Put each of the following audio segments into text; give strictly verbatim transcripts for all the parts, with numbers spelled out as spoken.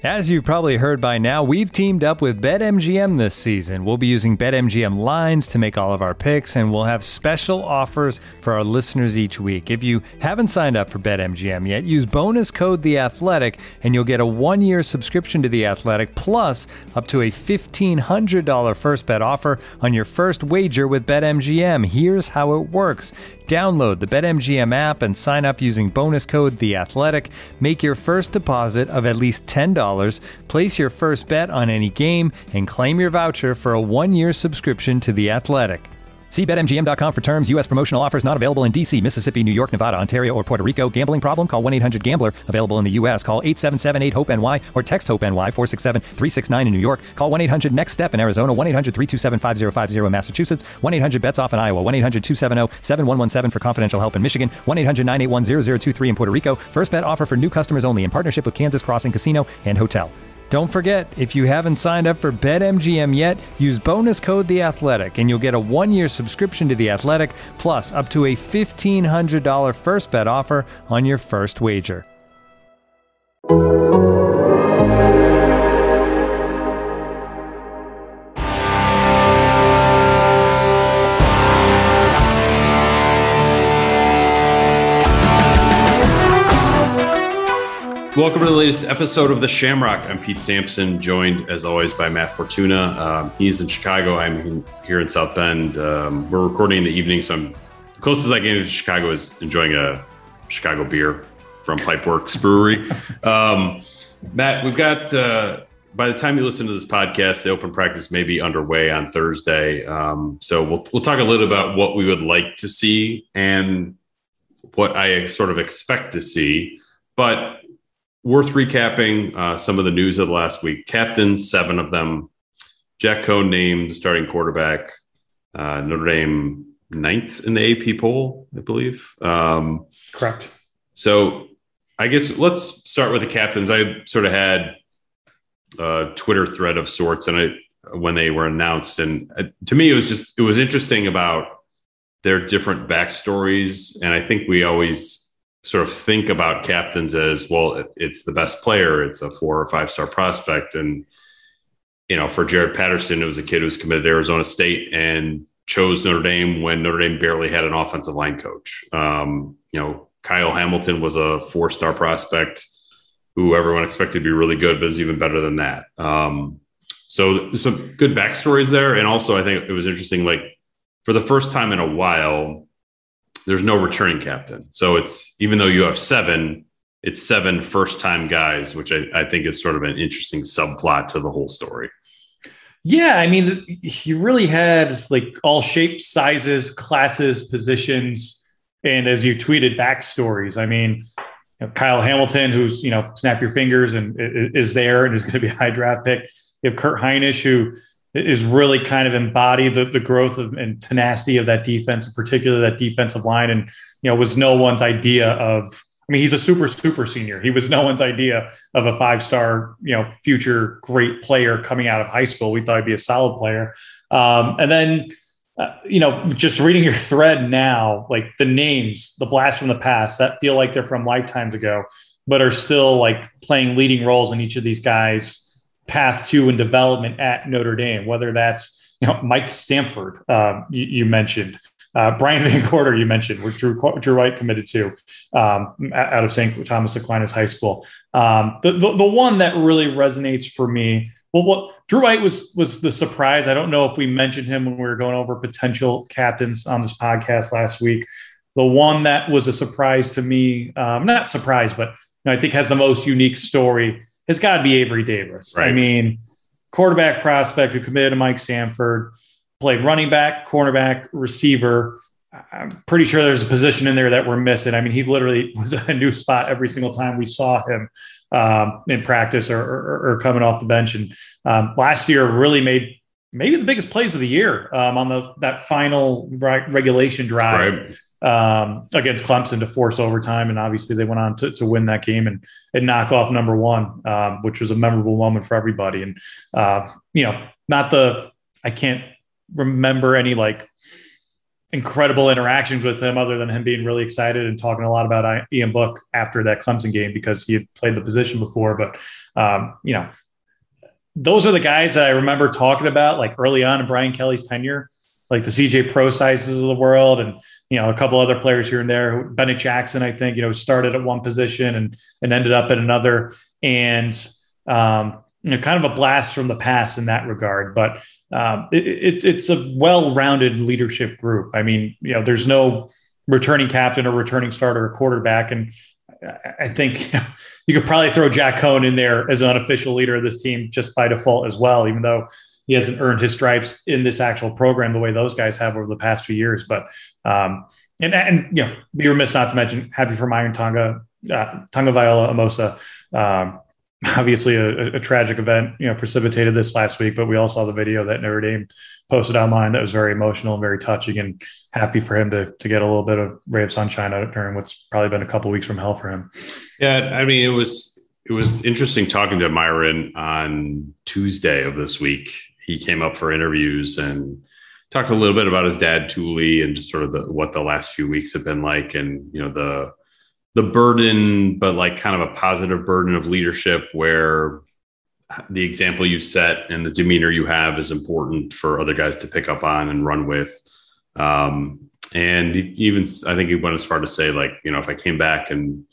As you've probably heard by now, we've teamed up with BetMGM this season. We'll be using BetMGM lines to make all of our picks, and we'll have special offers for our listeners each week. If you haven't signed up for BetMGM yet, use bonus code The Athletic, and you'll get a one-year subscription to The Athletic, plus up to a fifteen hundred dollars first bet offer on your first wager with BetMGM. Here's how it works. Download the BetMGM app and sign up using bonus code The Athletic. Make your first deposit of at least ten dollars. Place your first bet on any game and claim your voucher for a one-year subscription to The Athletic. See Bet M G M dot com for terms. U S promotional offers not available in D C, Mississippi, New York, Nevada, Ontario, or Puerto Rico. Gambling problem? Call one eight hundred gambler. Available in the U S. Call eight seven seven eight hope N Y or text HOPE-NY four six seven three six nine in New York. Call one eight hundred next step in Arizona. one eight hundred three two seven five zero five zero in Massachusetts. one eight hundred bets off in Iowa. one eight hundred two seven zero seven one one seven for confidential help in Michigan. one eight hundred nine eight one zero zero two three in Puerto Rico. First bet offer for new customers only in partnership with Kansas Crossing Casino and Hotel. Don't forget, if you haven't signed up for BetMGM yet, use bonus code The Athletic, and you'll get a one-year subscription to The Athletic, plus up to a fifteen hundred dollars first bet offer on your first wager. Welcome to the latest episode of The Shamrock. I'm Pete Sampson, joined as always by Matt Fortuna. Um, he's in Chicago. I'm in, here in South Bend. Um, we're recording in the evening, so I'm the closest I get to Chicago is enjoying a Chicago beer from Pipeworks Brewery. Um, Matt, we've got, uh, by the time you listen to this podcast, the open practice may be underway on Thursday. Um, so we'll we'll talk a little about what we would like to see and what I sort of expect to see. But worth recapping uh, some of the news of the last week. Captains, seven of them. Jack Coan named starting quarterback. Uh, Notre Dame ninth in the A P poll, I believe. Um, Correct. So I guess let's start with the captains. I sort of had a Twitter thread of sorts, and I when they were announced, and uh, to me it was just it was interesting about their different backstories, and I think we always sort of think about captains as, well, it's the best player. It's a four or five star prospect. And, you know, for Jared Patterson, it was a kid who was committed to Arizona State and chose Notre Dame when Notre Dame barely had an offensive line coach. Um, you know, Kyle Hamilton was a four star prospect who everyone expected to be really good, but is even better than that. Um, so some good backstories there. And also I think it was interesting, like for the first time in a while, there's no returning captain. So it's, even though you have seven, it's seven first-time guys, which I, I think is sort of an interesting subplot to the whole story. Yeah, I mean, you really had like all shapes, sizes, classes, positions, and as you tweeted, backstories. I mean, you know, Kyle Hamilton, who's, you know, snap your fingers and is there and is going to be a high draft pick. You have Kurt Hinish, who is really kind of embodied the, the growth of, and tenacity of that defense, in particular that defensive line. And, you know, was no one's idea of, I mean, he's a super, super senior. He was no one's idea of a five-star, you know, future great player coming out of high school. We thought he'd be a solid player. Um, and then, uh, you know, just reading your thread now, like the names, the blast from the past that feel like they're from lifetimes ago, but are still like playing leading roles in each of these guys' path to and development at Notre Dame, whether that's, you know, Mike Sanford, um, you, you mentioned, uh, Brian Van Gorder, you mentioned, where Drew, Drew White committed to um, out of Saint Thomas Aquinas High School. Um, the, the the one that really resonates for me, well, what Drew White was was the surprise. I don't know if we mentioned him when we were going over potential captains on this podcast last week. The one that was a surprise to me, um, not surprise, but you know, I think has the most unique story, has got to be Avery Davis. Right. I mean, quarterback prospect who committed to Mike Sanford, played running back, cornerback, receiver. I'm pretty sure there's a position in there that we're missing. I mean, he literally was a new spot every single time we saw him um, in practice or, or, or coming off the bench. And um, last year really made maybe the biggest plays of the year um, on the that final re- regulation drive. Right. Um, against Clemson to force overtime. And obviously they went on to, to win that game and, and knock off number one, um, which was a memorable moment for everybody. And, uh, you know, not the, I can't remember any like incredible interactions with him other than him being really excited and talking a lot about Ian Book after that Clemson game because he had played the position before. But, um, you know, those are the guys that I remember talking about like early on in Brian Kelly's tenure, like the C J Prosizes of the world and, you know, a couple other players here and there. Bennett Jackson, I think, you know, started at one position and, and ended up at another. And, um, you know, kind of a blast from the past in that regard. But um, it, it, it's a well-rounded leadership group. I mean, you know, there's no returning captain or returning starter or quarterback. And I think you know, you could probably throw Jack Cohn in there as an unofficial leader of this team just by default as well, even though he hasn't earned his stripes in this actual program the way those guys have over the past few years. But, um, and, and, you know, be remiss not to mention Happy for Myron Tonga, uh, Tonga Viola Amosa. Um, obviously a, a tragic event, you know, precipitated this last week, but we all saw the video that Notre Dame posted online that was very emotional and very touching, and happy for him to, to get a little bit of ray of sunshine during what's probably been a couple of weeks from hell for him. Yeah. I mean, it was, it was interesting talking to Myron on Tuesday of this week. He came up for interviews and talked a little bit about his dad, Thule, and just sort of the, what the last few weeks have been like. And, you know, the, the burden, but like kind of a positive burden of leadership where the example you set and the demeanor you have is important for other guys to pick up on and run with. Um, and even, I think he went as far to say like, you know, if I came back and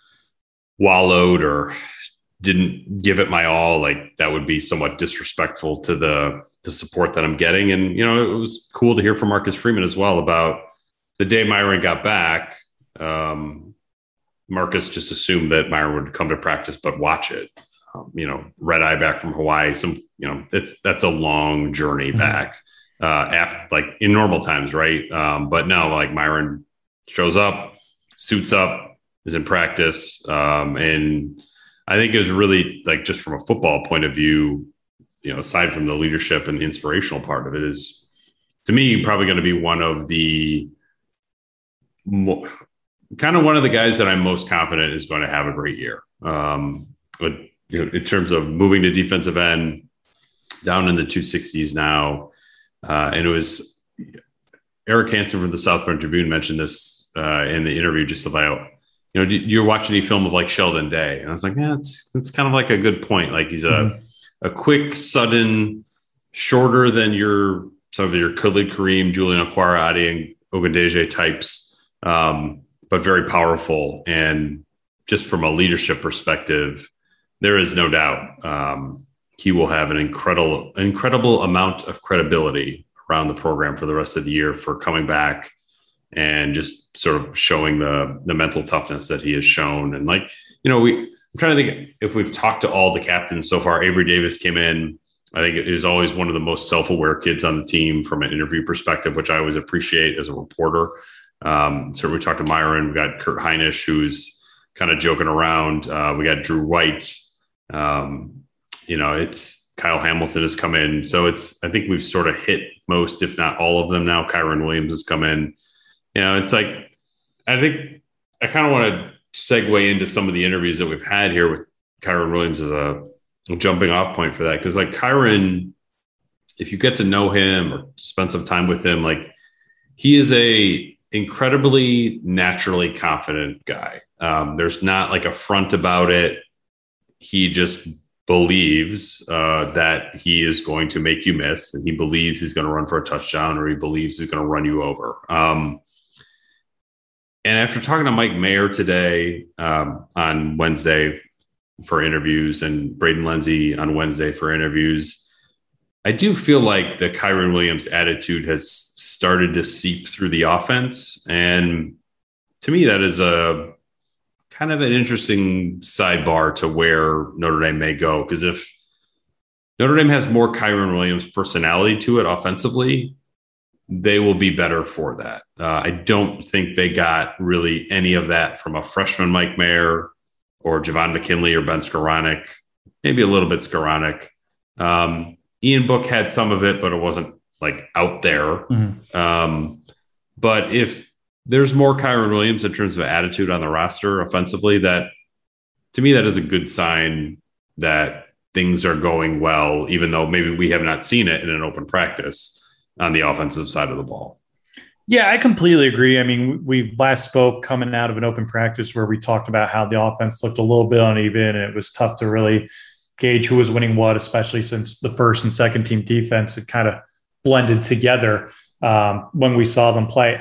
wallowed or didn't give it my all, like that would be somewhat disrespectful to the, the support that I'm getting. And, you know, it was cool to hear from Marcus Freeman as well about the day Myron got back. Um, Marcus just assumed that Myron would come to practice, but watch it, um, you know, red eye back from Hawaii. Some, you know, it's, that's a long journey mm-hmm. back uh, after like in normal times. Right. Um, but no, like Myron shows up, suits up, is in practice. Um, and I think it was really like, just from a football point of view, you know, aside from the leadership and the inspirational part of it, is to me, probably going to be one of the more, kind of one of the guys that I'm most confident is going to have a great year. Um, but you know, in terms of moving to defensive end, down in the two sixties now. Uh, and it was Eric Hansen from the South Bend Tribune mentioned this uh, in the interview just about, you know, do you watch any film of like Sheldon Day? And I was like, yeah, it's, it's kind of like a good point. Like he's a, mm-hmm. a quick, sudden, shorter than your, some of your Khalid Kareem, Julian Okwara, Adi Ogundeji types. Um, but very powerful. And just from a leadership perspective, there is no doubt um, he will have an incredible, incredible amount of credibility around the program for the rest of the year for coming back and just sort of showing the the mental toughness that he has shown. And like, you know, we, I'm trying to think if we've talked to all the captains so far. Avery Davis came in. I think it is always one of the most self-aware kids on the team from an interview perspective, which I always appreciate as a reporter. Um, so we talked to Myron, we got Kurt Heinisch, who's kind of joking around. Uh, we got Drew White. Um, you know, it's Kyle Hamilton has come in. So it's, I think we've sort of hit most, if not all of them now. Kyron Williams has come in. You know, it's like, I think I kind of want to segue into some of the interviews that we've had here with Kyron Williams as a, a jumping off point for that. Cause like Kyron, if you get to know him or spend some time with him, like he is a incredibly naturally confident guy. Um, there's not like a front about it. He just believes uh, that he is going to make you miss, and he believes he's going to run for a touchdown, or he believes he's going to run you over. Um, and after talking to Mike Mayer today um, on Wednesday for interviews, and Braden Lenzy on Wednesday for interviews, I do feel like the Kyron Williams attitude has started to seep through the offense. And to me, that is a kind of an interesting sidebar to where Notre Dame may go. Because if Notre Dame has more Kyron Williams personality to it offensively, they will be better for that. Uh, I don't think they got really any of that from a freshman Mike Mayer or Javon McKinley or Ben Skoranek, maybe a little bit Skoranek. Um, Ian Book had some of it, but it wasn't like out there. Mm-hmm. Um, but if there's more Kyron Williams in terms of attitude on the roster offensively, that to me, that is a good sign that things are going well, even though maybe we have not seen it in an open practice on the offensive side of the ball. Yeah, I completely agree. I mean, we last spoke coming out of an open practice where we talked about how the offense looked a little bit uneven and it was tough to really gauge who was winning what, especially since the first and second team defense had kind of blended together um, when we saw them play.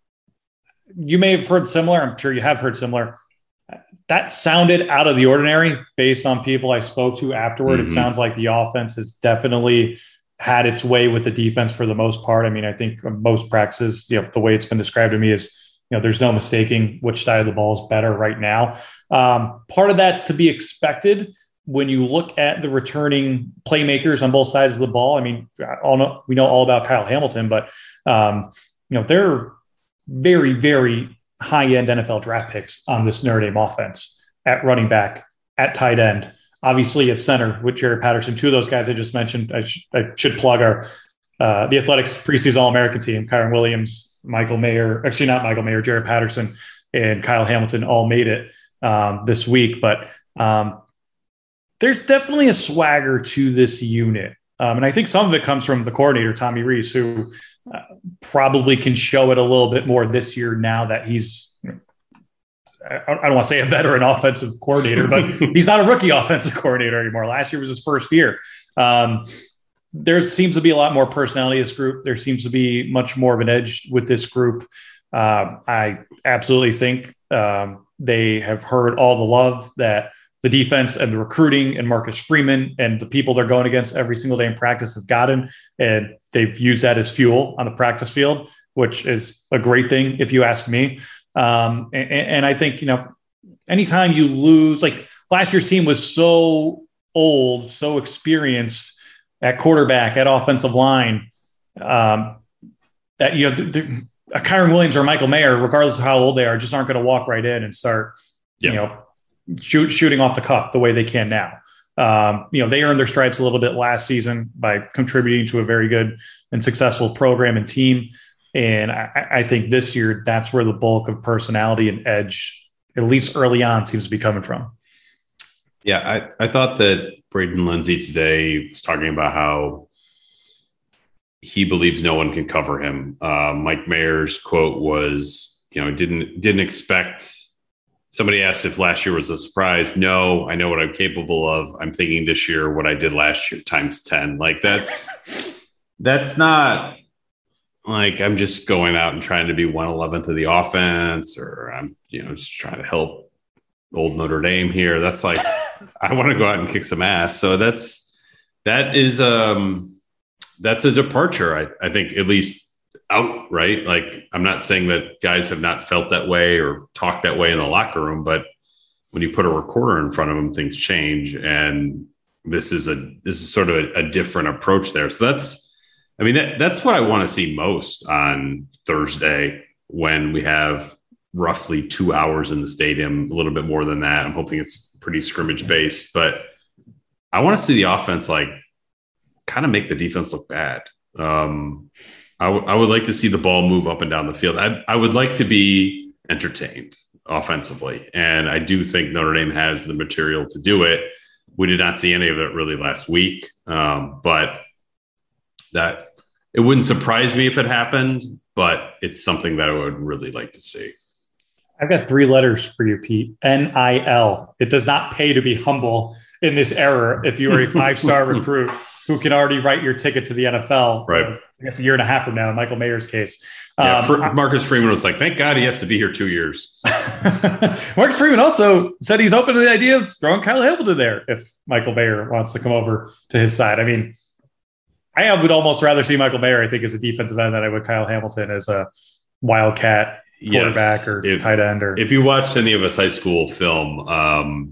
You may have heard similar. I'm sure you have heard similar. That sounded out of the ordinary based on people I spoke to afterward. Mm-hmm. It sounds like the offense has definitely had its way with the defense for the most part. I mean, I think most practices, you know, the way it's been described to me is, you know, there's no mistaking which side of the ball is better right now. Um, part of that's to be expected when you look at the returning playmakers on both sides of the ball. I mean, all know, we know all about Kyle Hamilton, but, um, you know, they're very, very high-end N F L draft picks on this Notre Dame offense at running back, at tight end, obviously at center with Jaret Patterson. Two of those guys I just mentioned, I, sh- I should plug our uh, the Athletics preseason All-American team. Kyren Williams, Michael Mayer, actually not Michael Mayer, Jaret Patterson, and Kyle Hamilton all made it um, this week. But um, there's definitely a swagger to this unit. Um, and I think some of it comes from the coordinator, Tommy Rees, who uh, probably can show it a little bit more this year now that he's, I don't want to say a veteran offensive coordinator, but he's not a rookie offensive coordinator anymore. Last year was his first year. Um, there seems to be a lot more personality in this group. There seems to be much more of an edge with this group. Uh, I absolutely think um, they have heard all the love that the defense and the recruiting and Marcus Freeman and the people they're going against every single day in practice have gotten. And they've used that as fuel on the practice field, which is a great thing, if you ask me. Um, and, and I think, you know, anytime you lose, like last year's team was so old, so experienced at quarterback, at offensive line, um, that, you know, the, the, a Kyren Williams or Michael Mayer, regardless of how old they are, just aren't going to walk right in and start, yep. you know, shoot, shooting off the cuff the way they can now. Um, you know, they earned their stripes a little bit last season by contributing to a very good and successful program and team. And I, I think this year, that's where the bulk of personality and edge, at least early on, seems to be coming from. Yeah, I, I thought that Braden Lindsay today was talking about how he believes no one can cover him. Uh, Mike Mayer's quote was, you know, didn't didn't expect. Somebody asked if last year was a surprise. No, I know what I'm capable of. I'm thinking this year what I did last year times ten. Like that's that's not. Like I'm just going out and trying to be one eleventh of the offense, or I'm, you know, just trying to help old Notre Dame here. That's like, I want to go out and kick some ass. So that's, that is, um, that's a departure. I, I think at least out, right? Like, I'm not saying that guys have not felt that way or talked that way in the locker room, but when you put a recorder in front of them, things change. And this is a, this is sort of a, a different approach there. So that's, I mean, that, that's what I want to see most on Thursday when we have roughly two hours in the stadium, a little bit more than that. I'm hoping it's pretty scrimmage based, but I want to see the offense like kind of make the defense look bad. Um, I, w- I would like to see the ball move up and down the field. I, I would like to be entertained offensively. And I do think Notre Dame has the material to do it. We did not see any of it really last week, um, but that it wouldn't surprise me if it happened, but it's something that I would really like to see. I've got three letters for you, Pete. N I L. It does not pay to be humble in this era if you are a five-star recruit who can already write your ticket to the N F L. Right. Uh, I guess a year and a half from now, in Michael Mayer's case. Yeah, um, Fr- Marcus Freeman was like, thank God he has to be here two years. Marcus Freeman also said he's open to the idea of throwing Kyle Hamilton there if Michael Mayer wants to come over to his side. I mean, I would almost rather see Michael Mayer, I think, as a defensive end than I would Kyle Hamilton as a wildcat quarterback yes, or if, tight end. Or if you watched any of us high school film, um,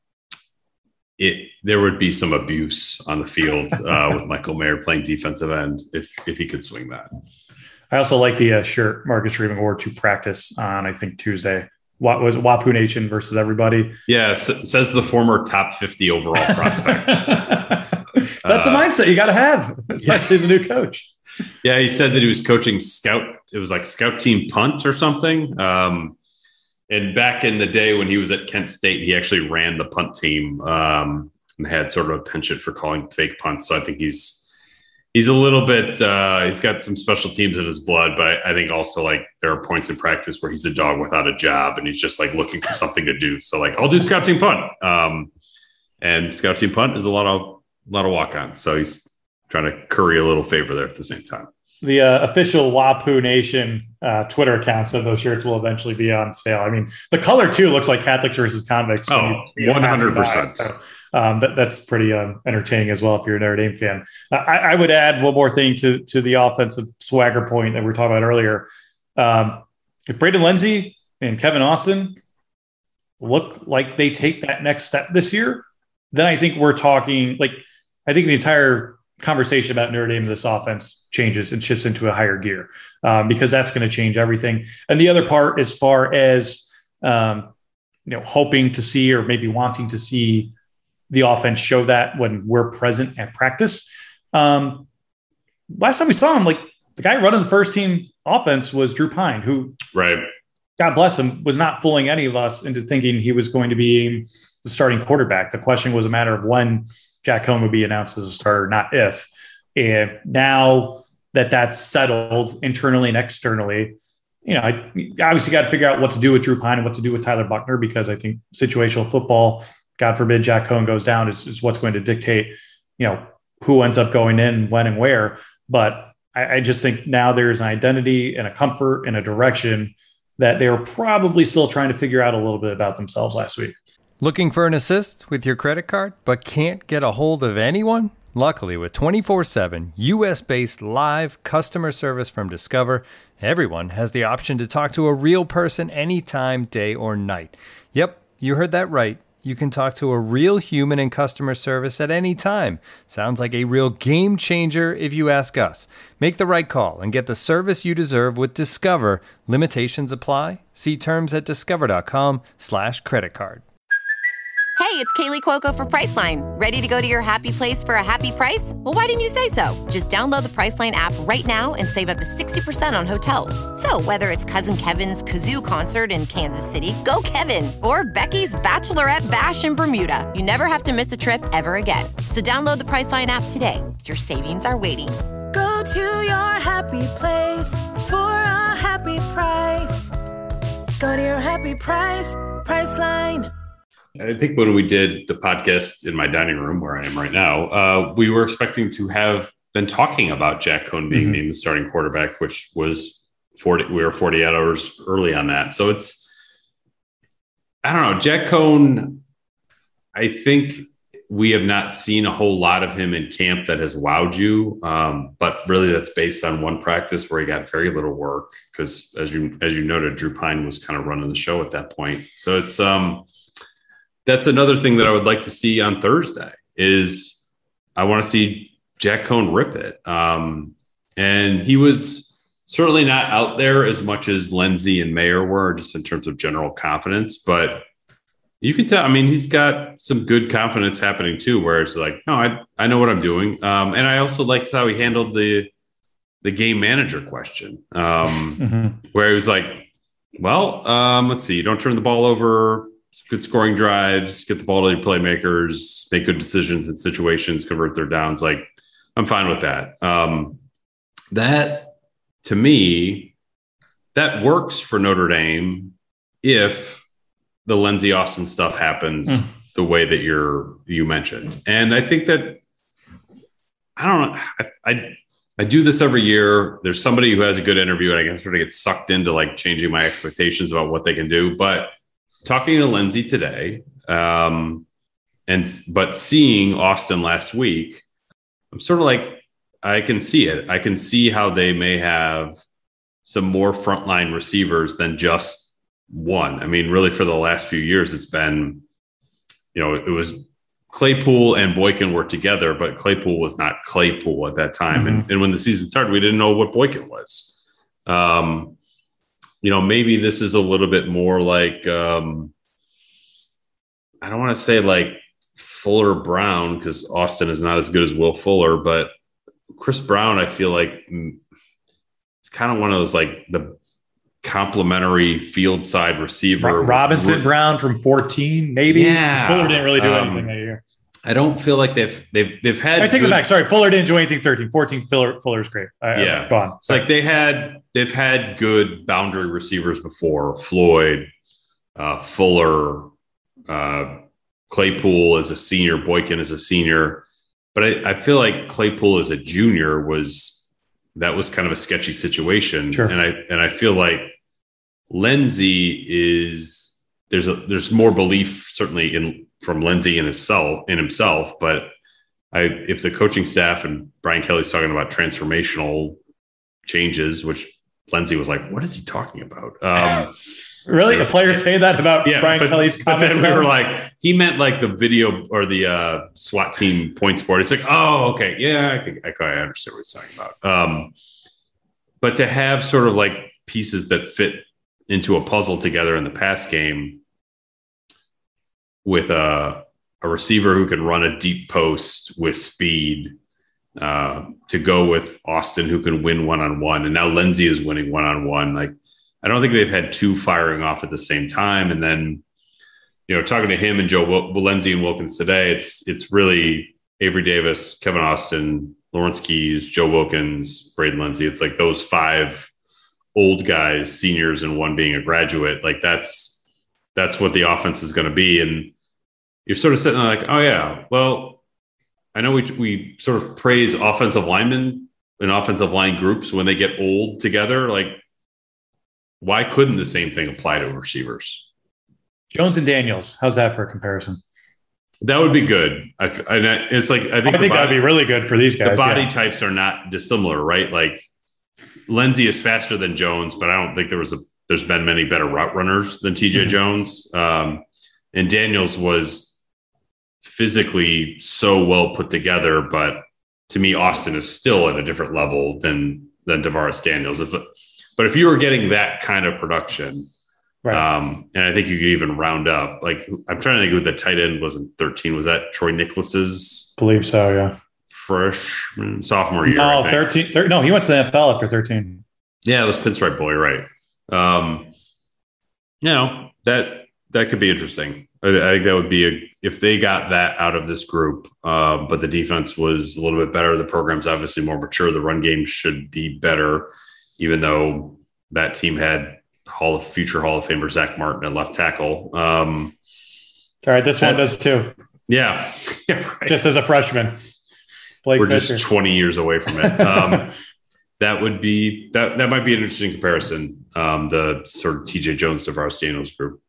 it there would be some abuse on the field uh, with Michael Mayer playing defensive end if if he could swing that. I also like the uh, shirt Marcus Freeman wore to practice on, I think, Tuesday. What was it, Wapu Nation versus everybody? Yeah, s- says the former top fifty overall prospect. That's a mindset you got to have, especially yeah. as a new coach. Yeah, he said that he was coaching scout. It was like scout team punt or something. Um, and back in the day when he was at Kent State, he actually ran the punt team um, and had sort of a penchant for calling fake punts. So I think he's he's a little bit, uh, he's got some special teams in his blood, but I, I think also like there are points in practice where he's a dog without a job and he's just like looking for something to do. So like, I'll do scout team punt. Um, and scout team punt is a lot of, a lot of walk on. So he's trying to curry a little favor there at the same time. The uh, official Wapoo Nation uh, Twitter account said those shirts will eventually be on sale. I mean, the color too looks like Catholics versus convicts. Oh, one hundred percent. So um, that, that's pretty um, entertaining as well if you're a Notre Dame fan. Uh, I, I would add one more thing to to the offensive swagger point that we were talking about earlier. Um, if Braden Lenzy and Kevin Austin look like they take that next step this year, then I think we're talking like I think the entire conversation about Notre Dame and this offense changes and shifts into a higher gear um, because that's going to change everything. And the other part, as far as um, you know, hoping to see or maybe wanting to see the offense show that when we're present at practice. Um, last time we saw him, like the guy running the first team offense was Drew Pine, who, right, God bless him, was not fooling any of us into thinking he was going to be the starting quarterback. The question was a matter of when Jack Coan would be announced as a starter, not if. And now that that's settled internally and externally, you know, I obviously got to figure out what to do with Drew Pine and what to do with Tyler Buchner, because I think situational football, God forbid Jack Coan goes down, is, is what's going to dictate, you know, who ends up going in, when and where. But I, I just think now there's an identity and a comfort and a direction that they were probably still trying to figure out a little bit about themselves last week. Looking for an assist with your credit card, but can't get a hold of anyone? Luckily, with twenty-four seven U S-based live customer service from Discover, everyone has the option to talk to a real person anytime, day or night. Yep, you heard that right. You can talk to a real human in customer service at any time. Sounds like a real game changer if you ask us. Make the right call and get the service you deserve with Discover. Limitations apply. See terms at discover.com slash credit card. Hey, it's Kaylee Cuoco for Priceline. Ready to go to your happy place for a happy price? Well, why didn't you say so? Just download the Priceline app right now and save up to sixty percent on hotels. So whether it's Cousin Kevin's Kazoo Concert in Kansas City, go Kevin, or Becky's Bachelorette Bash in Bermuda, you never have to miss a trip ever again. So download the Priceline app today. Your savings are waiting. Go to your happy place for a happy price. Go to your happy price, Priceline. I think when we did the podcast in my dining room where I am right now, uh, we were expecting to have been talking about Jack Coan being mm-hmm. named the starting quarterback, which was forty. We were forty-eight hours early on that. So it's, I don't know, Jack Coan, I think we have not seen a whole lot of him in camp that has wowed you. Um, but really that's based on one practice where he got very little work. Cause as you, as you noted, Drew Pine was kind of running the show at that point. So it's, um, that's another thing that I would like to see on Thursday is I want to see Jack Coan rip it. Um, and he was certainly not out there as much as Lenzy and Mayer were, just in terms of general confidence, but you can tell, I mean, he's got some good confidence happening too, where it's like, no, I, I know what I'm doing. Um, and I also liked how he handled the, the game manager question, um, mm-hmm. where he was like, well, um, let's see, you don't turn the ball over, good scoring drives, get the ball to your playmakers, make good decisions in situations, convert their downs. Like, I'm fine with that. Um, that, to me, that works for Notre Dame if the Lenzy Austin stuff happens mm. the way that you're you mentioned. And I think that, I don't know, I, I I do this every year. There's somebody who has a good interview, and I can sort of get sucked into like changing my expectations about what they can do. But talking to Lenzy today, um, and but seeing Austin last week, I'm sort of like, I can see it. I can see how they may have some more frontline receivers than just one. I mean, really, for the last few years, it's been, you know, it was Claypool and Boykin were together, but Claypool was not Claypool at that time. Mm-hmm. And, and when the season started, we didn't know what Boykin was. Um, you know, maybe this is a little bit more like, um, I don't want to say like Fuller Brown, because Austin is not as good as Will Fuller, but Chris Brown, I feel like it's kind of one of those, like the complimentary field side receiver. Robinson Brown from fourteen, maybe. Yeah. Fuller didn't really do um, anything that year. I don't feel like they've they've they've had. I take good, it back. Sorry, Fuller didn't do anything. thirteen, fourteen. Fuller Fuller's great. I, yeah, I, go on. It's like they had they've had good boundary receivers before. Floyd, uh, Fuller, uh, Claypool as a senior, Boykin as a senior, but I, I feel like Claypool as a junior was that was kind of a sketchy situation, sure. and I and I feel like Lindsey is there's a there's more belief certainly in. from Lindsey in himself, in himself. But I, if the coaching staff and Brian Kelly's talking about transformational changes, which Lindsey was like, what is he talking about? Um, really? A player say that about yeah, Brian but, Kelly's but comments? Then we were like, he meant like the video or the uh, SWAT team points board. It's like, oh, okay. Yeah, I, can, I, I understand what he's talking about. Um, but to have sort of like pieces that fit into a puzzle together in the pass game, with a, a receiver who can run a deep post with speed, uh, to go with Austin who can win one-on-one. And now Lindsey is winning one-on-one. Like, I don't think they've had two firing off at the same time. And then, you know, talking to him and Joe Wil- Lindsey and Wilkins today, it's, it's really Avery Davis, Kevin Austin, Lawrence Keys, Joe Wilkins, Braden Lindsey. It's like those five old guys, seniors, and one being a graduate. Like that's, that's what the offense is going to be. And you're sort of sitting there like, oh yeah, well, I know we, we sort of praise offensive linemen and offensive line groups when they get old together. Like, why couldn't the same thing apply to receivers? Jones and Daniels. How's that for a comparison? That would be good. I, I it's like, I think, I think that'd be really good for these guys. The body yeah. types are not dissimilar, right? Like Lindsey is faster than Jones, but I don't think there was a, there's been many better route runners than T J mm-hmm. Jones. Um, and Daniels was physically so well put together, but to me, Austin is still at a different level than, than Tavares Daniels. If, but if you were getting that kind of production, right. um, and I think you could even round up, like I'm trying to think who the tight end was in thirteen. Was that Troy Nicholas's? Believe so. Yeah. Freshman, sophomore year. No, thirteen, thirteen. No, he went to the N F L after thirteen. Yeah, it was Pinstripe Boy, right? Um, you know, that that could be interesting. I, I think that would be a, if they got that out of this group, uh, but the defense was a little bit better. The program's obviously more mature. The run game should be better, even though that team had Hall of future Hall of Famer Zach Martin at left tackle. Um, All right, this that, one does too. Yeah, yeah right. Just as a freshman. Blake We're Fisher. just twenty years away from it. Um, that would be that. That might be an interesting comparison. Um, the sort of T J Jones, Tavares Daniels group.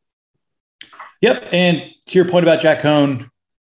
Yep, and to your point about Jack Cohn,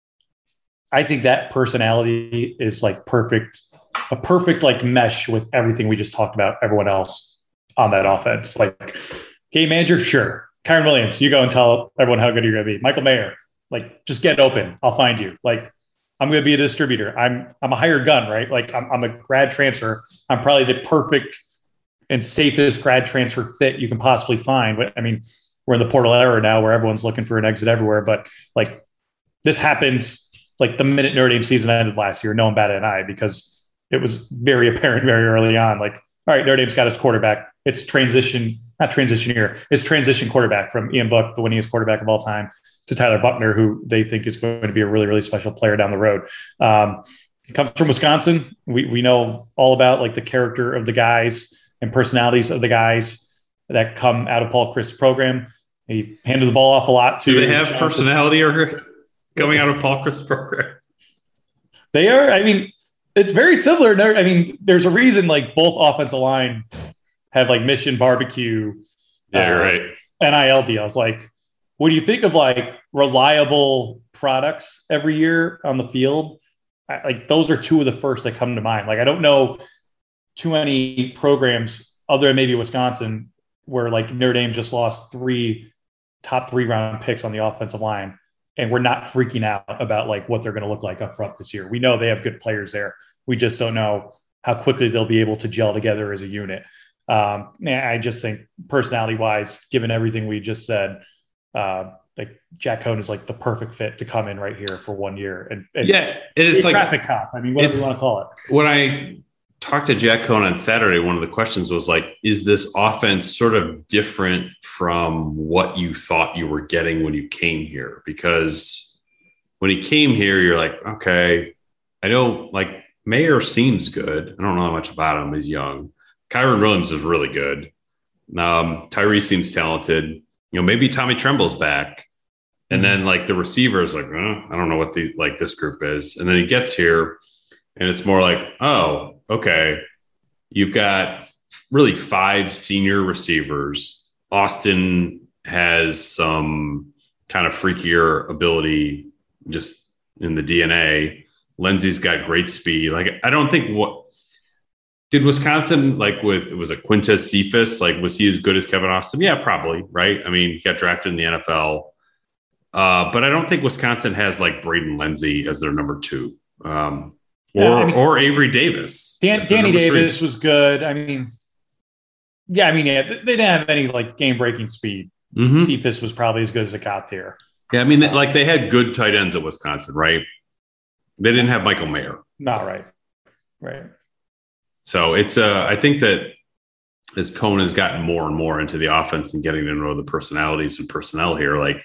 I think that personality is like perfect, a perfect like mesh with everything we just talked about. Everyone else on that offense, like game manager, sure. Kyron Williams, you go and tell everyone how good you're going to be. Michael Mayer, like just get open. I'll find you. Like. I'm going to be a distributor. I'm I'm a hired gun, right? Like I'm, I'm a grad transfer. I'm probably the perfect and safest grad transfer fit you can possibly find. But I mean, we're in the portal era now where everyone's looking for an exit everywhere. But like this happened like the minute Notre Dame season ended last year, no one batted an eye because it was very apparent very early on. Like, all right, Notre Dame's got its quarterback. It's transition, not transition year. It's transition quarterback from Ian Book, the winningest quarterback of all time, to Tyler Buckner, who they think is going to be a really, really special player down the road. Um, he comes from Wisconsin. We we know all about like the character of the guys and personalities of the guys that come out of Paul Chryst's program. He handed the ball off a lot to. Do they have Johnson. Personality or coming out of Paul Chryst's program? They are. I mean, it's very similar. I mean, there's a reason like both offensive line have like Mission Barbecue. Yeah, you're uh, right. N I L deals. Like, when you think of like reliable products every year on the field, I, like those are two of the first that come to mind. Like, I don't know too many programs other than maybe Wisconsin where like Notre Dame just lost three top three round picks on the offensive line. And we're not freaking out about like what they're going to look like up front this year. We know they have good players there. We just don't know how quickly they'll be able to gel together as a unit. Um, I just think personality wise, given everything we just said, uh, like Jack Cohn is like the perfect fit to come in right here for one year. And, and yeah, it is like traffic cop. I mean, whatever you want to call it. When I talked to Jack Cohn on Saturday, one of the questions was like, is this offense sort of different from what you thought you were getting when you came here? Because when he came here, you're like, okay, I know like Mayer seems good. I don't know much about him. He's young. Kyron Williams is really good. Um, Tyree seems talented. You know, maybe Tommy Tremble's back. And then like the receiver is like, oh, I don't know what the like this group is. And then he gets here and it's more like, oh, okay. You've got really five senior receivers. Austin has some kind of freakier ability just in the D N A. Lindsey's got great speed. Like, I don't think what did Wisconsin like with, was it Quintez Cephas? Like, was he as good as Kevin Austin? Yeah, probably. Right. I mean, he got drafted in the N F L. Uh, but I don't think Wisconsin has like Braden Lindsey as their number two, um, or yeah, I mean, or Avery Davis. Dan, Danny Davis three. was good. I mean, yeah, I mean, yeah, they didn't have any like game breaking speed. Mm-hmm. Cephas was probably as good as it got there. Yeah, I mean, like they had good tight ends at Wisconsin, right? They didn't have Michael Mayer. No, right, right. So it's uh, I think that as Cohn has gotten more and more into the offense and getting to know the personalities and personnel here, like.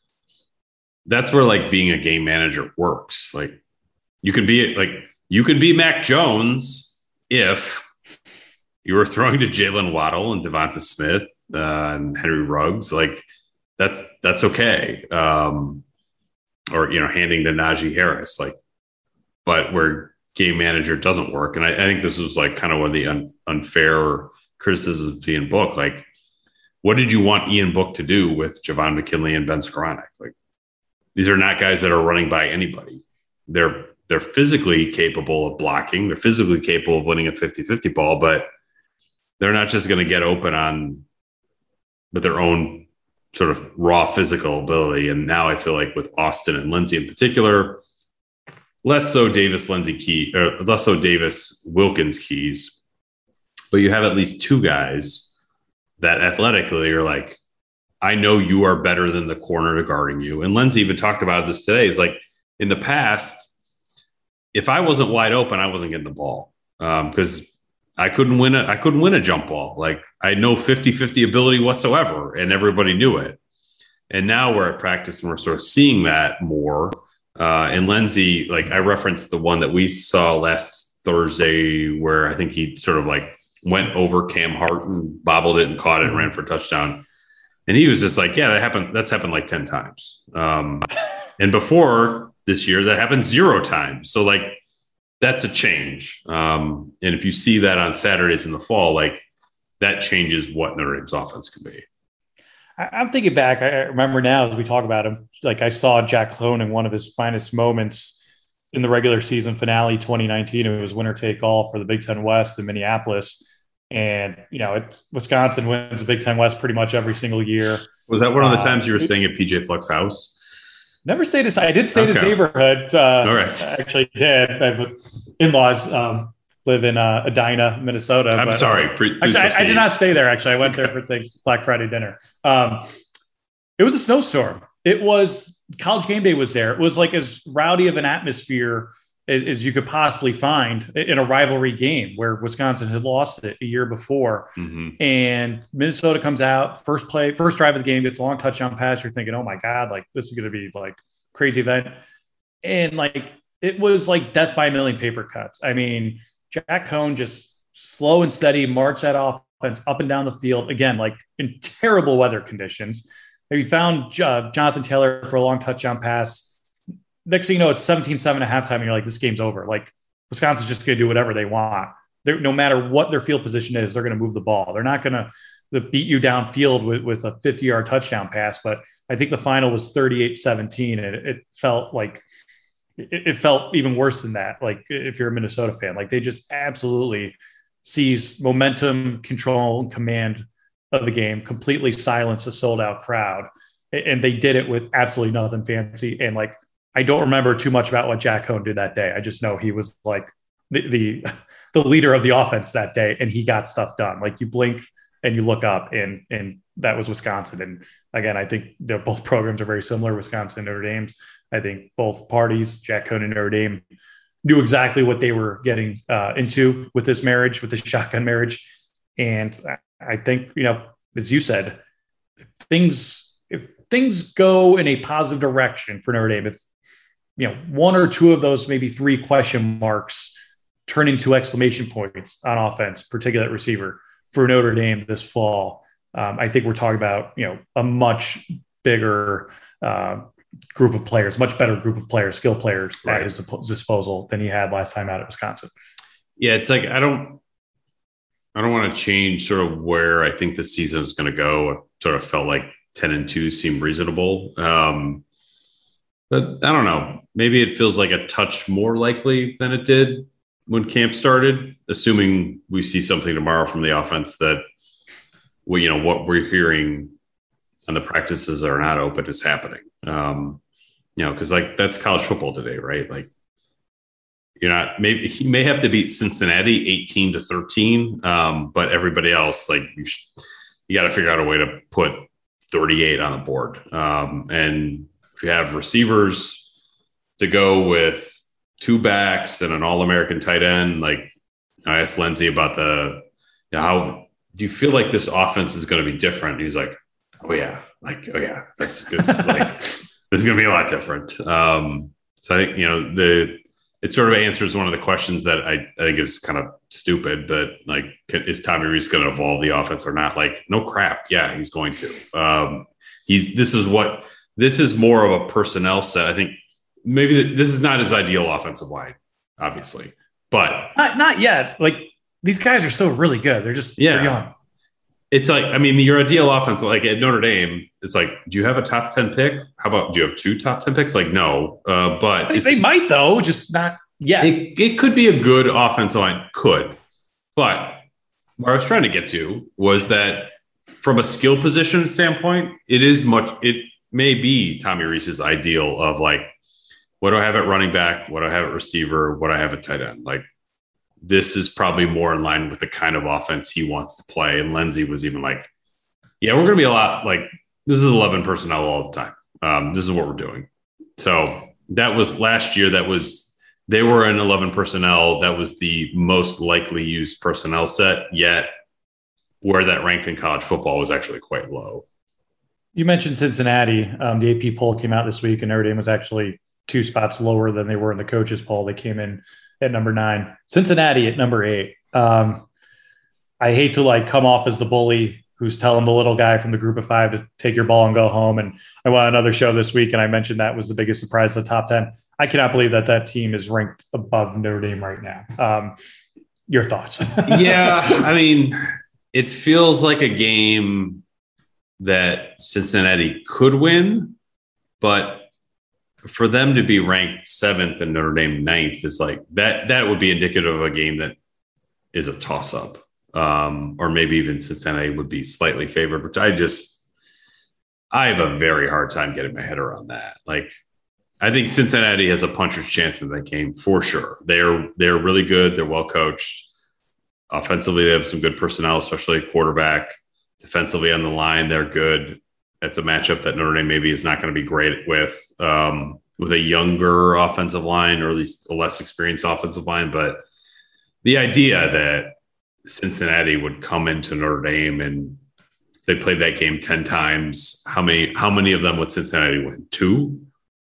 That's where like being a game manager works. Like you could be like, you could be Mac Jones if you were throwing to Jalen Waddle and Devonta Smith uh, and Henry Ruggs. Like that's, that's okay. Um, or, you know, handing to Najee Harris, like, but where game manager doesn't work. And I, I think this was like kind of one of the un, unfair criticisms of Ian Book. Like, what did you want Ian Book to do with Javon McKinley and Ben Skowronek? Like, these are not guys that are running by anybody. They're they're physically capable of blocking. They're physically capable of winning a fifty-fifty ball, but they're not just going to get open on with their own sort of raw physical ability. And now I feel like with Austin and Lindsey in particular, less so Davis Lindsey Key, or less so Davis Wilkins Keys, but you have at least two guys that athletically are like, I know you are better than the corner guarding you. And Lindsey even talked about this today. Is like in the past, if I wasn't wide open, I wasn't getting the ball because um, I couldn't win a I couldn't win a jump ball. Like I had no fifty-fifty ability whatsoever, and everybody knew it. And now we're at practice and we're sort of seeing that more. Uh, and Lindsey, like I referenced the one that we saw last Thursday, where I think he sort of like went over Cam Hart and bobbled it and caught it and ran for a touchdown. And he was just like, yeah, that happened. That's happened like ten times. Um, and before this year, that happened zero times. So like, that's a change. Um, and if you see that on Saturdays in the fall, like that changes what Notre Dame's offense can be. I'm thinking back. I remember now as we talk about him, like I saw Jack Cohn in one of his finest moments in the regular season finale twenty nineteen. It was winner take all for the Big Ten West in Minneapolis. And, you know, it's, Wisconsin wins the Big Ten West pretty much every single year. Was that one of the times you were uh, staying at P J Fleck's house? Never stayed at – I did stay okay. in his neighborhood. Uh, All right. I actually did. I have in-laws um, live in uh, Edina, Minnesota. I'm but, sorry. Uh, Pre- actually, I, I did not stay there, actually. I went okay. there for things, Black Friday dinner. Um, it was a snowstorm. It was – College Game Day was there. It was like as rowdy of an atmosphere – as you could possibly find in a rivalry game where Wisconsin had lost it a year before. Mm-hmm. And Minnesota comes out, first play, first drive of the game, gets a long touchdown pass. You're thinking, oh my God, like this is going to be like crazy event. And like, it was like death by a million paper cuts. I mean, Jack Cohn just slow and steady, march that offense up and down the field. Again, like in terrible weather conditions. He found uh, Jonathan Taylor for a long touchdown pass. Next thing you know, it's seventeen seven at halftime, and you're like, this game's over. Like, Wisconsin's just going to do whatever they want. They're, no matter what their field position is, they're going to move the ball. They're not going to beat you downfield with, with a fifty-yard touchdown pass. But I think the final was thirty-eight seventeen, and it, it felt like it, it felt even worse than that. Like, if you're a Minnesota fan, like they just absolutely seized momentum, control, and command of the game, completely silenced a sold-out crowd. And they did it with absolutely nothing fancy. And, like, I don't remember too much about what Jack Cohn did that day. I just know he was like the, the the leader of the offense that day, and he got stuff done. Like you blink and you look up, and and that was Wisconsin. And again, I think they're both programs are very similar, Wisconsin and Notre Dame's. I think both parties, Jack Cohn and Notre Dame, knew exactly what they were getting uh, into with this marriage, with this shotgun marriage. And I think, you know, as you said, things if things go in a positive direction for Notre Dame, if you know, one or two of those, maybe three question marks turn into exclamation points on offense, particularly at receiver for Notre Dame this fall. Um, I think we're talking about, you know, a much bigger uh, group of players, much better group of players, skill players right. at his disposal than he had last time out at Wisconsin. Yeah, it's like I don't, I don't want to change sort of where I think the season is going to go. It sort of felt like ten and two seemed reasonable, um, but I don't know. Maybe it feels like a touch more likely than it did when camp started. Assuming we see something tomorrow from the offense that, well, you know, what we're hearing on the practices that are not open is happening. Um, you know, because like that's college football today, right? Like. You're not maybe he may have to beat Cincinnati eighteen to thirteen, um, but everybody else, like you, should, you got to figure out a way to put thirty-eight on the board. Um, and if you have receivers to go with two backs and an All-American tight end, like I asked Lindsay about the you know, how do you feel like this offense is going to be different? And he's like, oh yeah, like oh yeah, that's good. Like this is going to be a lot different. Um, so I think you know the. It sort of answers one of the questions that I, I think is kind of stupid, but like, is Tommy Rees going to evolve the offense or not? Like, no crap. Yeah, he's going to. Um, he's this is what this is more of a personnel set. I think maybe this is not his ideal offensive line, obviously, but not not yet. Like these guys are still really good. They're just yeah. they're young. It's like, I mean, your ideal offense, like at Notre Dame, it's like, do you have a top ten pick? How about, do you have two top ten picks? Like, no, uh, but they, they might though, just not yet. It, it could be a good offensive line, could. But where I was trying to get to was that from a skill position standpoint, it is much, it may be Tommy Rees's ideal of like, what do I have at running back? What do I have at receiver? What do I have at tight end? Like, this is probably more in line with the kind of offense he wants to play. And Lindsay was even like, yeah, we're going to be a lot like this is eleven personnel all the time. Um, this is what we're doing. So that was last year. That was, they were in eleven personnel. That was the most likely used personnel set, yet where that ranked in college football was actually quite low. You mentioned Cincinnati. Um, the A P poll came out this week and Notre Dame was actually two spots lower than they were in the coaches poll. They came in at number nine, Cincinnati at number eight. Um, I hate to like come off as the bully who's telling the little guy from the group of five to take your ball and go home. And I went on another show this week and I mentioned that was the biggest surprise of the top ten. I cannot believe that that team is ranked above Notre Dame right now. Um, your thoughts? Yeah. I mean, it feels like a game that Cincinnati could win, but for them to be ranked seventh and Notre Dame ninth is like that, that would be indicative of a game that is a toss up. Um, or maybe even Cincinnati would be slightly favored, which I just, I have a very hard time getting my head around that. Like, I think Cincinnati has a puncher's chance in that game for sure. They're, they're really good. They're well coached. Offensively, they have some good personnel, especially a quarterback. Defensively on the line, they're good. That's a matchup that Notre Dame maybe is not going to be great with, um, with a younger offensive line, or at least a less experienced offensive line. But the idea that Cincinnati would come into Notre Dame and they played that game ten times, how many, how many of them would Cincinnati win? Two?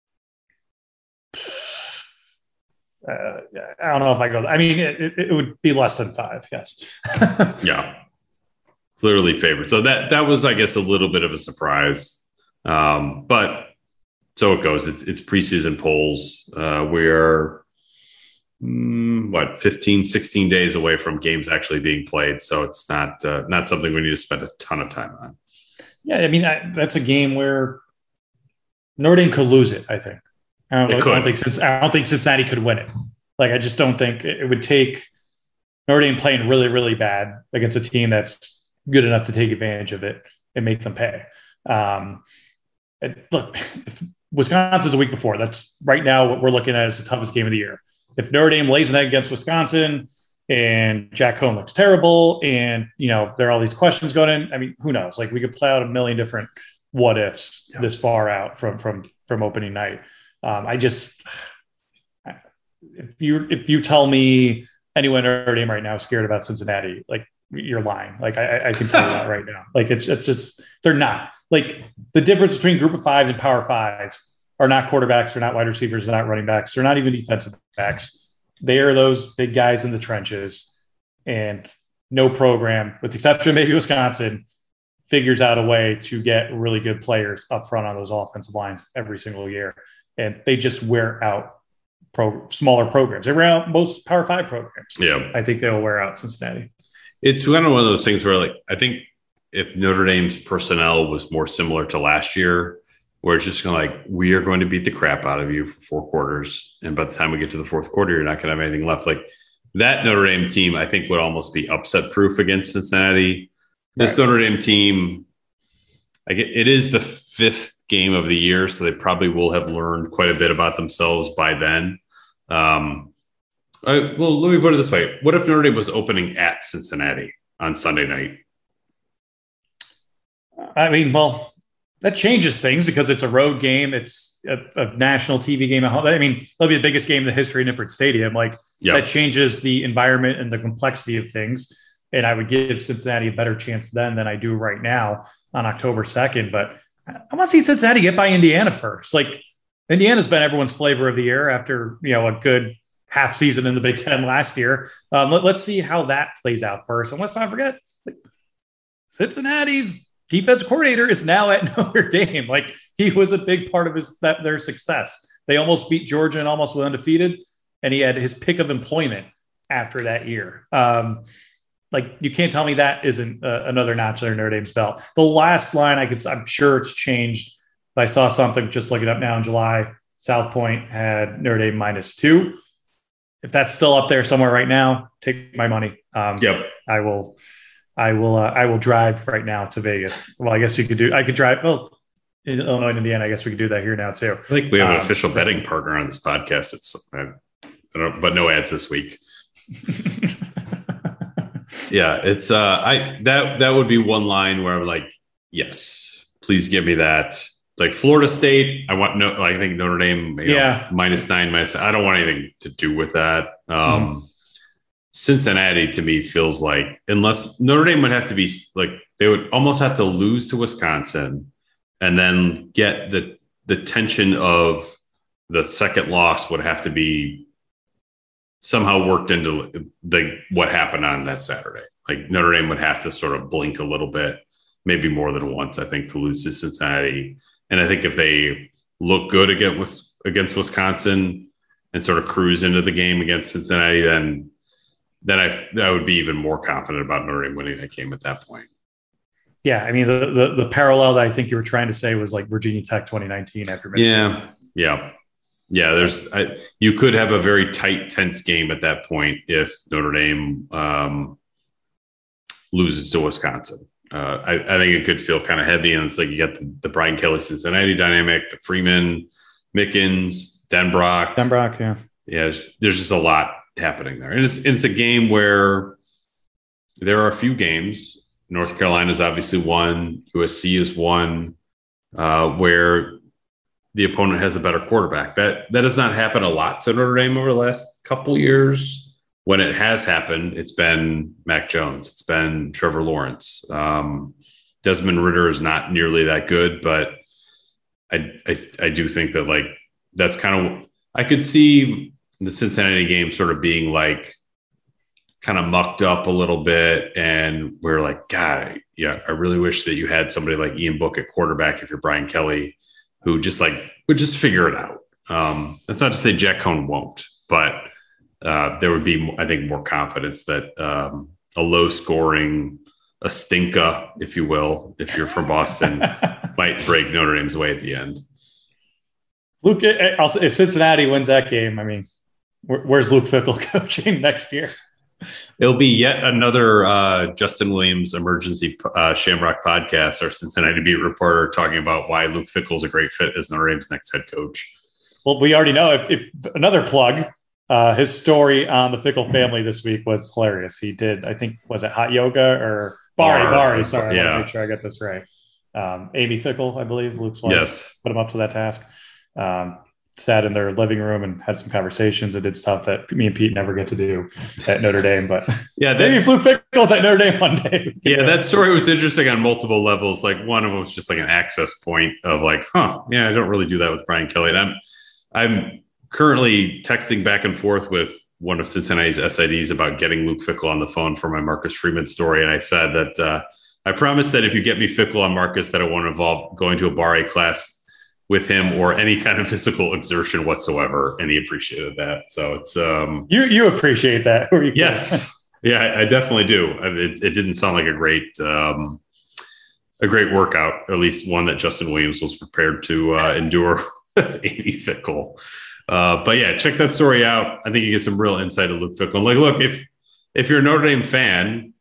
Uh, I don't know if I go, I mean, it, it would be less than five. Yes. Yeah. Clearly favored. So that, that was, I guess, a little bit of a surprise. Um, but so it goes. It's, it's preseason polls. Uh, we're, mm, what, fifteen, sixteen days away from games actually being played. So it's not, uh, not something we need to spend a ton of time on. Yeah. I mean, I, that's a game where Notre Dame could lose it, I think. I don't, I don't think since I don't think Cincinnati could win it. Like, I just don't think it, it would take Notre Dame playing really, really bad against a team that's good enough to take advantage of it and make them pay. Um, and look, if Wisconsin's a week before, that's right now what we're looking at as the toughest game of the year. If Notre Dame lays an egg against Wisconsin and Jack Cohn looks terrible and, you know, there are all these questions going in, I mean, who knows? Like, we could play out a million different what ifs yeah. this far out from, from, from opening night. Um, I just, if you, if you tell me anyone in Notre Dame right now is scared about Cincinnati, like, you're lying. Like, I, I can tell you that right now. Like, it's it's just, they're not. Like, the difference between group of fives and power fives are not quarterbacks, they're not wide receivers, they're not running backs, they're not even defensive backs. They are those big guys in the trenches, and no program, with the exception of maybe Wisconsin, figures out a way to get really good players up front on those offensive lines every single year. And they just wear out pro, smaller programs. They wear out most Power Five programs. Yeah. I think they'll wear out Cincinnati. It's kind of one of those things where, like, I think if Notre Dame's personnel was more similar to last year, where it's just kind of like, we are going to beat the crap out of you for four quarters. And by the time we get to the fourth quarter, you're not going to have anything left. Like, that Notre Dame team, I think, would almost be upset proof against Cincinnati. This right. Notre Dame team, I get, it is the fifth game of the year, so they probably will have learned quite a bit about themselves by then. Um, I, well, let me put it this way. What if Notre Dame was opening at Cincinnati on Sunday night? I mean, well, that changes things because it's a road game. It's a, a national T V game at home. I mean, that'll be the biggest game in the history of Nippert Stadium. Like, yep. That changes the environment and the complexity of things. And I would give Cincinnati a better chance then than I do right now on October second. But I want to see Cincinnati get by Indiana first. Like, Indiana's been everyone's flavor of the year after, you know, a good half season in the Big Ten last year. Um, let, let's see how that plays out first. And let's not forget, like, Cincinnati's defense coordinator is now at Notre Dame. Like, he was a big part of his that their success. They almost beat Georgia and almost went undefeated, and he had his pick of employment after that year. Um, like, you can't tell me that isn't uh, another notch on Notre Dame's belt. The last line, I could, I'm sure it's changed. But I saw something, just looking up now in July, South Point had Notre Dame minus two. If that's still up there somewhere right now, take my money. Um, yep. I will, I will, uh, I will drive right now to Vegas. Well, I guess you could do, I could drive, well, in Illinois and Indiana, I guess we could do that here now too. I think we have an um, official betting partner on this podcast. It's, I, I don't, but no ads this week. Yeah, it's uh, I that that would be one line where I'm like, yes, please give me that. Like Florida State, I want no. I think Notre Dame, you yeah, know, minus nine, minus. I don't want anything to do with that. Um, mm. Cincinnati to me feels like, unless Notre Dame would have to be like, they would almost have to lose to Wisconsin, and then get the the tension of the second loss would have to be somehow worked into the what happened on that Saturday. Like, Notre Dame would have to sort of blink a little bit, maybe more than once, I think, to lose to Cincinnati. And I think if they look good against against Wisconsin and sort of cruise into the game against Cincinnati, then then I I would be even more confident about Notre Dame winning that game at that point. Yeah, I mean, the the, the parallel that I think you were trying to say was like Virginia Tech twenty nineteen after Michigan. Yeah, yeah. Yeah, there's I, you could have a very tight, tense game at that point if Notre Dame um, loses to Wisconsin. Uh, I, I think it could feel kind of heavy, and it's like you got the, the Brian Kelly Cincinnati dynamic, the Freeman, Mickens, Denbrock. Denbrock, yeah. Yeah, there's, there's just a lot happening there. And it's, it's a game where there are a few games. North Carolina is obviously one. U S C is one uh, where the opponent has a better quarterback. That that does not happen a lot to Notre Dame over the last couple of years. When it has happened, it's been Mac Jones. It's been Trevor Lawrence. Um, Desmond Ridder is not nearly that good, but I, I I do think that, like, that's kind of – I could see the Cincinnati game sort of being, like, kind of mucked up a little bit, and we're like, God, yeah, I really wish that you had somebody like Ian Book at quarterback if you're Brian Kelly, who just like would just figure it out. Um, that's not to say Jack Cohn won't, but uh, there would be, I think, more confidence that um, a low scoring, a stinker, if you will, if you're from Boston, might break Notre Dame's way at the end. Luke, if Cincinnati wins that game, I mean, where's Luke Fickell coaching next year? It'll be yet another uh, Justin Williams emergency uh, Shamrock podcast, our Cincinnati beat reporter, talking about why Luke Fickell is a great fit as Notre Dame's next head coach. Well, we already know. If, if another plug, uh, his story on the Fickell family this week was hilarious. He did, I think, was it hot yoga or Bari? Bar, Bari, sorry, yeah. I want to make sure I get this right. Um, Amy Fickell, I believe, Luke's wife, yes, put him up to that task. Um, sat in their living room and had some conversations and did stuff that me and Pete never get to do at Notre Dame. But yeah, maybe Luke Fickell's at Notre Dame one day. Yeah, that story was interesting on multiple levels. Like one of them was just like an access point of like, huh, yeah, I don't really do that with Brian Kelly. And I'm, I'm currently texting back and forth with one of Cincinnati's S I Ds about getting Luke Fickell on the phone for my Marcus Freeman story. And I said that uh, I promise that if you get me Fickell on Marcus, that it won't involve going to a bar A class with him or any kind of physical exertion whatsoever. And he appreciated that. So it's, um, you, you appreciate that. Yes. Yeah, I, I definitely do. It, it didn't sound like a great, um, a great workout, or at least one that Justin Williams was prepared to uh, endure with Amy Fickell. Uh, but yeah, check that story out. I think you get some real insight of Luke Fickell. Like, look, if, if you're a Notre Dame fan,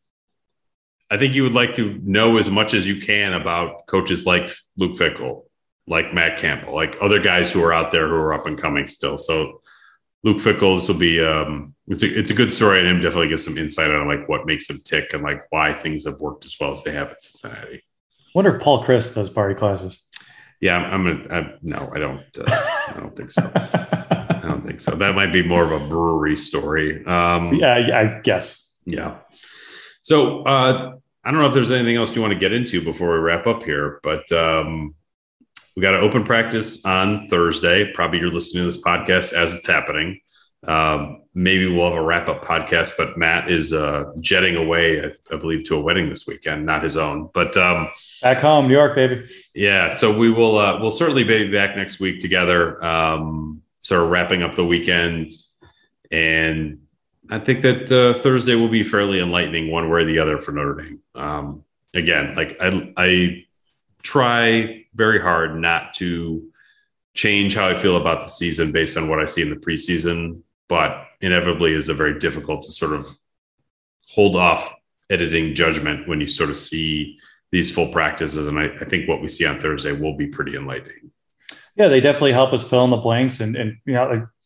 I think you would like to know as much as you can about coaches like Luke Fickell, like Matt Campbell, like other guys who are out there who are up and coming still. So Luke Fickell, this will be, um, it's a, it's a good story, and him definitely gives some insight on like what makes him tick and like why things have worked as well as they have at Cincinnati. Wonder if Paul Chryst does Barry classes. Yeah, I'm, I'm gonna, I, no, I don't, uh, I don't think so. I don't think so. That might be more of a brewery story. Um, yeah, I guess. Yeah. So uh, I don't know if there's anything else you want to get into before we wrap up here, but um, we got an open practice on Thursday. Probably you're listening to this podcast as it's happening. Um, maybe we'll have a wrap up podcast, but Matt is uh, jetting away, I, I believe, to a wedding this weekend, not his own, but um, back home, New York, baby. Yeah. So we will, uh, we'll certainly be back next week together. Um, sort of wrapping up the weekend. And I think that uh, Thursday will be fairly enlightening one way or the other for Notre Dame. Um, again, like I, I try very hard not to change how I feel about the season based on what I see in the preseason, but inevitably is a very difficult to sort of hold off editing judgment when you sort of see these full practices. And I, I think what we see on Thursday will be pretty enlightening. Yeah, they definitely help us fill in the blanks. And, and you know,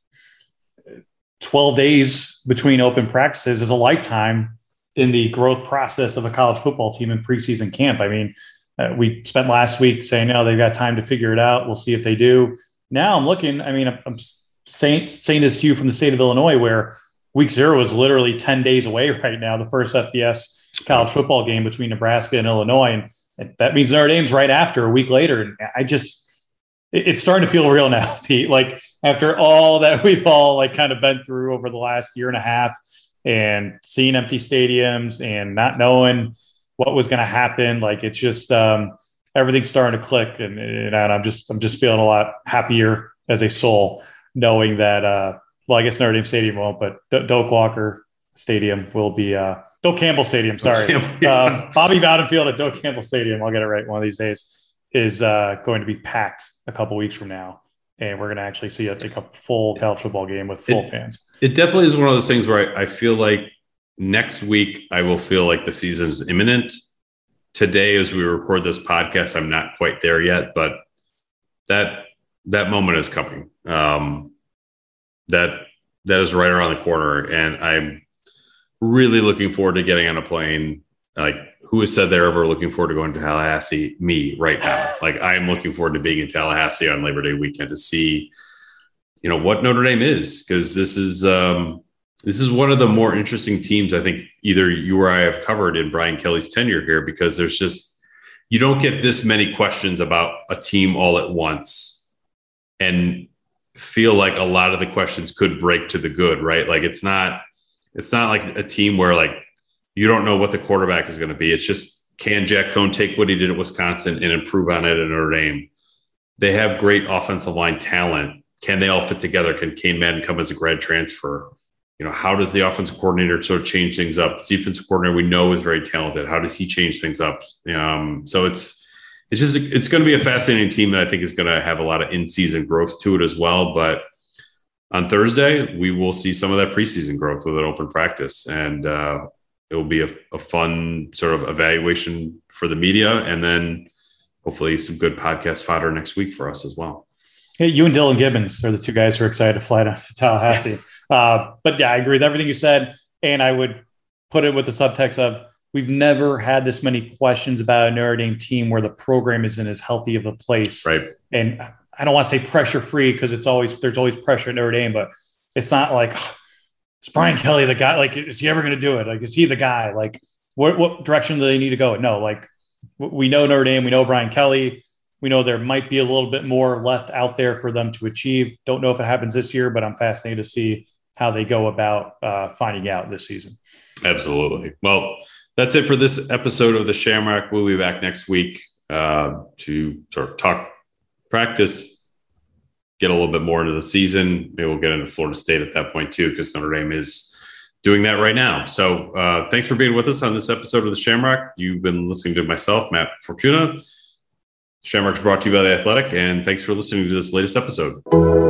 like twelve days between open practices is a lifetime in the growth process of a college football team in preseason camp. I mean, uh, we spent last week saying, no, they've got time to figure it out. We'll see if they do. Now I'm looking, I mean, I'm, I'm saying, saying this to you from the state of Illinois, where week zero is literally ten days away right now, the first F B S college football game between Nebraska and Illinois. And, and that means Notre Dame's right after, a week later. And I just, it, it's starting to feel real now, Pete. Like after all that we've all like kind of been through over the last year and a half, and seeing empty stadiums and not knowing what was going to happen, like it's just um, everything's starting to click. And, and I'm just, I'm just feeling a lot happier as a soul, knowing that, uh, well, I guess Notre Dame Stadium won't, but D- Doak Walker Stadium will be uh, Doak Campbell Stadium. Sorry, Campbell, yeah. um, Bobby Bowden Field at Doak Campbell Stadium. I'll get it right one of these days. Is uh, going to be packed a couple weeks from now, and we're going to actually see a, like a full college football game with full it, fans. It definitely is one of those things where I, I feel like next week I will feel like the season is imminent. Today, as we record this podcast, I'm not quite there yet, but that that moment is coming. Um, that that is right around the corner, and I'm really looking forward to getting on a plane. Like, who has said they're ever looking forward to going to Tallahassee? Me right now. Like, I am looking forward to being in Tallahassee on Labor Day weekend to see, you know, what Notre Dame is, because this is um, this is one of the more interesting teams I think either you or I have covered in Brian Kelly's tenure here, because there's just, you don't get this many questions about a team all at once and feel like a lot of the questions could break to the good, right? Like it's not, it's not like a team where like you don't know what the quarterback is going to be. It's just, can Jack Cohn take what he did at Wisconsin and improve on it at Notre Dame? They have great offensive line talent. Can they all fit together? Can Kane Madden come as a grad transfer? You know, how does the offensive coordinator sort of change things up? The defensive coordinator we know is very talented. How does he change things up? Um, so it's, it's just, it's going to be a fascinating team that I think is going to have a lot of in-season growth to it as well. But on Thursday, we will see some of that preseason growth with an open practice, and uh, it will be a, a fun sort of evaluation for the media, and then hopefully some good podcast fodder next week for us as well. Hey, you and Dylan Gibbons are the two guys who are excited to fly down to Tallahassee. uh, but yeah, I agree with everything you said, and I would put it with the subtext of, we've never had this many questions about a Notre Dame team where the program isn't as healthy of a place. Right. And I don't want to say pressure free because it's always, there's always pressure at Notre Dame, but it's not like, is Brian Kelly the guy? Like, is he ever going to do it? Like, is he the guy? Like, what, what direction do they need to go? No, like we know Notre Dame, we know Brian Kelly. We know there might be a little bit more left out there for them to achieve. Don't know if it happens this year, but I'm fascinated to see how they go about uh, finding out this season. Absolutely. Well, that's it for this episode of the Shamrock. We'll be back next week uh, to sort of talk practice, get a little bit more into the season. Maybe we'll get into Florida State at that point too, because Notre Dame is doing that right now. So uh, thanks for being with us on this episode of the Shamrock. You've been listening to myself, Matt Fortuna. Shamrock's brought to you by The Athletic, and thanks for listening to this latest episode.